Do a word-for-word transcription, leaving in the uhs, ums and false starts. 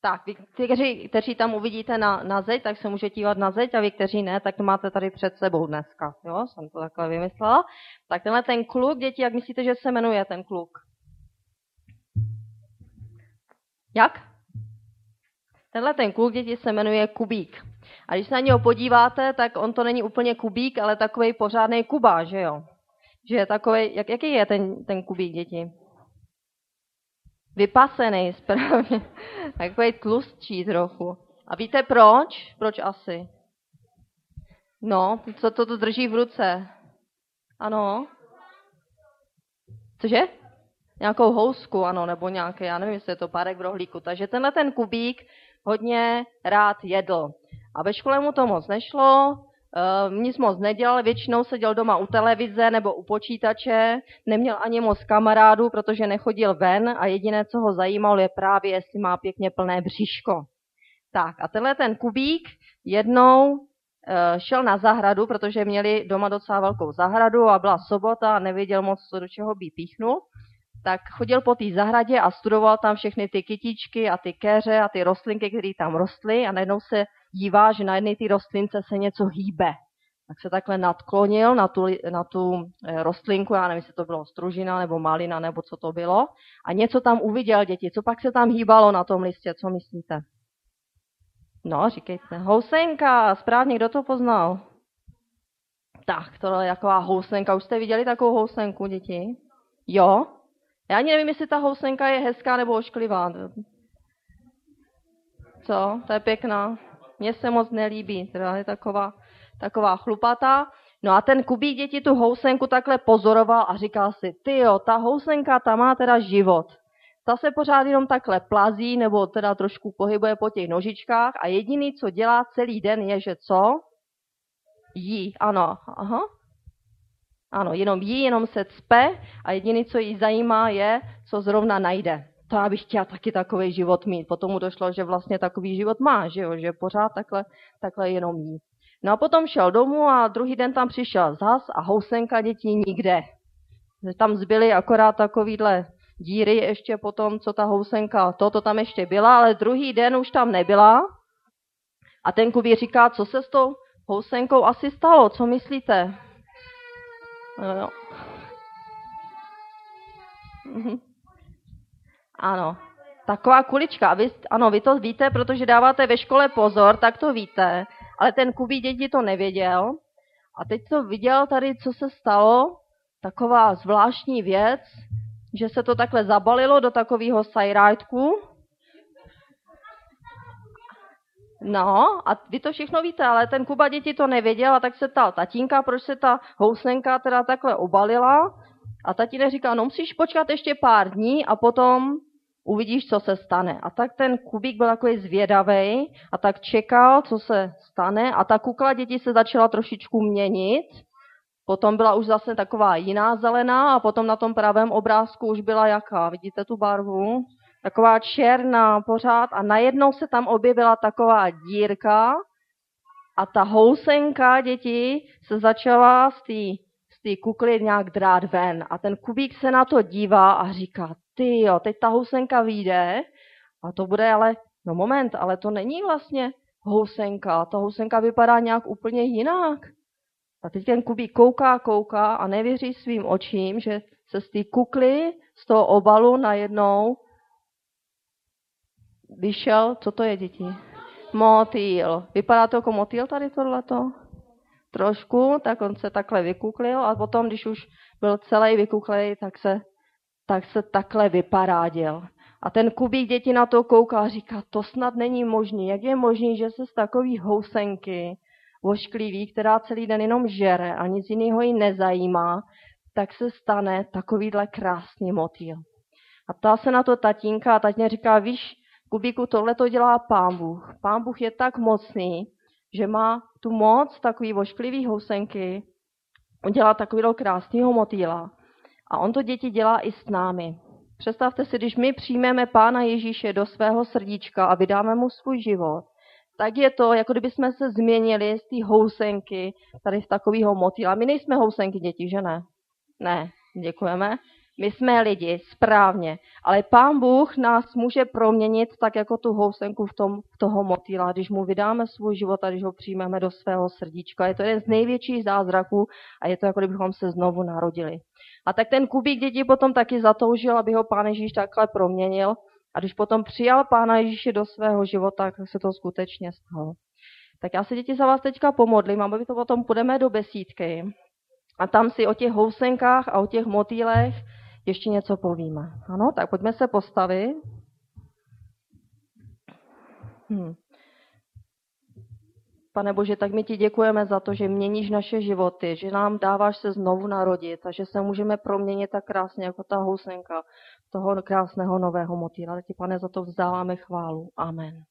Tak, vy, kteří, kteří tam uvidíte na, na zeď, tak se můžete dívat na zeď, a vy, kteří ne, tak to máte tady před sebou dneska. Jo, jsem to takhle vymyslela. Tak tenhle ten kluk, děti, jak myslíte, že se jmenuje ten kluk? Jak? Tenhle ten kluk, děti, se jmenuje Kubík. A když se na něho podíváte, tak on to není úplně Kubík, ale takovej pořádnej Kuba, že jo? Že je takovej, jak, jaký je ten, ten Kubík, děti? Vypasený, správně. Takový tlustší trochu. A víte proč? Proč asi? No, co to, to drží v ruce? Ano. Cože? Nějakou housku, ano, nebo nějaké, já nevím, jestli je to párek v rohlíku. Takže tenhle ten Kubík hodně rád jedl. A ve škole mu to moc nešlo, Uh, nic moc nedělal, většinou seděl doma u televize nebo u počítače, neměl ani moc kamarádů, protože nechodil ven a jediné, co ho zajímalo, je právě, jestli má pěkně plné bříško. Tak a tenhle ten Kubík jednou uh, šel na zahradu, protože měli doma docela velkou zahradu a byla sobota a nevěděl moc, co do čeho by píchnul. Tak chodil po té zahradě a studoval tam všechny ty kytičky a ty keře a ty rostlinky, které tam rostly, a najednou se dívá, že na jedné té rostlince se něco hýbe. Tak se takhle nadklonil na tu, na tu rostlinku, já nevím, jestli to bylo stružina nebo malina, nebo co to bylo, a něco tam uviděl, děti. Co pak se tam hýbalo na tom listě, co myslíte? No, říkejte. Housenka, správně, kdo to poznal? Tak, tohle je taková housenka. Už jste viděli takovou housenku, děti? Jo? Já ani nevím, jestli ta housenka je hezká nebo ošklivá. Co? To je pěkná. Mně se moc nelíbí, teda je taková, taková chlupatá. No a ten Kubík, děti, tu housenku takhle pozoroval a říkal si, tyjo, ta housenka, ta má teda život. Ta se pořád jenom takhle plazí, nebo teda trošku pohybuje po těch nožičkách a jediný, co dělá celý den, je, že co? Jí, ano, aha. Ano, jenom jí, jenom se cpe a jediný, co jí zajímá, je, co zrovna najde. To já bych chtěla taky takový život mít. Potom mu došlo, že vlastně takový život má, že jo, že pořád takhle, takhle jenom jí. No a potom šel domů a druhý den tam přišel zas a housenka, dětí, nikde. Tam zbyly akorát takovýhle díry ještě potom, co ta housenka, to, to tam ještě byla, ale druhý den už tam nebyla. A ten Kubík říká, co se s tou housenkou asi stalo, co myslíte? No, no. Mhm. Ano, taková kulička. A vy, ano, vy to víte, protože dáváte ve škole pozor, tak to víte. Ale ten Kubík, děti, to nevěděl. A teď to viděl tady, co se stalo. Taková zvláštní věc, že se to takhle zabalilo do takového sajrátku. No, a vy to všechno víte, ale ten Kuba, děti, to nevěděl, a tak se ptal tatínka, proč se ta housenka teda takhle obalila. A tatínek říká, no musíš počkat ještě pár dní a potom uvidíš, co se stane. A tak ten Kubík byl takový zvědavej a tak čekal, co se stane, a ta kukla, děti, se začala trošičku měnit. Potom byla už zase taková jiná zelená a potom na tom pravém obrázku už byla jaká? Vidíte tu barvu? Taková černá pořád a najednou se tam objevila taková dírka a ta housenka, děti, se začala z té z té kukly nějak drát ven. A ten Kubík se na to dívá a říká, tyjo, teď ta housenka vyjde a to bude ale, no moment, ale to není vlastně housenka, ta housenka vypadá nějak úplně jinak. A teď ten Kubík kouká, kouká a nevěří svým očím, že se z té kukly, z toho obalu najednou vyšel, co to je, děti? Motýl. Vypadá to jako motýl tady tohleto? Trošku, tak on se takhle vykuklil a potom, když už byl celý vykuklej, tak se, tak se takhle vyparádil. A ten Kubík, děti, na to kouká a říká, to snad není možný. Jak je možný, že se z takový housenky ošklivý, která celý den jenom žere a nic jiného jí nezajímá, tak se stane takovýhle krásný motýl. A ptá se na to tatínka a tatínek říká, víš, Kubíku, tohle to dělá Pán Bůh. Pán Bůh je tak mocný, že má tu moc takový ošklivý housenky, on dělá takovýho krásného motýla. A on to, děti, dělá i s námi. Představte si, když my přijmeme Pána Ježíše do svého srdíčka a vydáme mu svůj život, tak je to, jako kdyby jsme se změnili z té housenky tady v takového motýla. My nejsme housenky, děti, že ne? Ne, děkujeme. My jsme lidi, správně, ale Pán Bůh nás může proměnit tak jako tu housenku v tom, v toho motýla, když mu vydáme svůj život a když ho přijmeme do svého srdíčka. Je to jeden z největších zázraků a je to jako kdybychom se znovu narodili. A tak ten kubík dětí potom taky zatoužil, aby ho Pán Ježíš takhle proměnil. A když potom přijal Pána Ježíše do svého života, tak se to skutečně stalo. Tak já se děti za vás teďka pomodlím, a my to potom půjdeme do besídky. A tam si o těch housenkách a o těch motýlech ještě něco povíme. Ano, tak pojďme se postavit. Hm. Pane Bože, tak my ti děkujeme za to, že měníš naše životy, že nám dáváš se znovu narodit a že se můžeme proměnit tak krásně jako ta housenka toho krásného nového motýla. Tak ti, Pane, za to vzdáváme chválu. Amen.